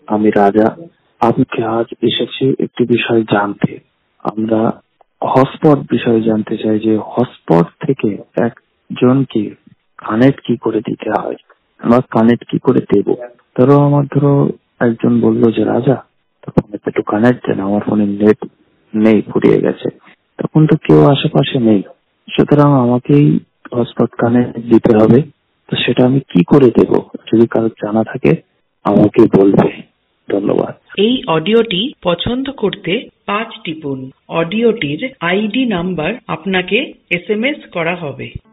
আমি রাজা। আপনাকে আজ এসেছি একটি বিষয় জানতে। আমরা হটস্পট বিষয়ে জানতে চাই যে হটস্পট থেকে একজনকে কানেক্ট কি করে দিতে হয় বা কানেক্ট কি করে দেব। ধরো একজন বললো যে রাজা তখন একটু কানেক্ট দেন, আমার ফোনে নেট নেই, ফুরিয়ে গেছে। তখন তো কেউ আশেপাশে নেই, সুতরাং আমাকেই হটস্পট কানেক্ট দিতে হবে। তো সেটা আমি কি করে দেব? যদি কারো জানা থাকে আমাকে বলবে। ধন্যবাদ। এই অডিওটি পছন্দ করতে 5 টিপুন। অডিওটির আইডি নাম্বার আপনাকে SMS করা হবে।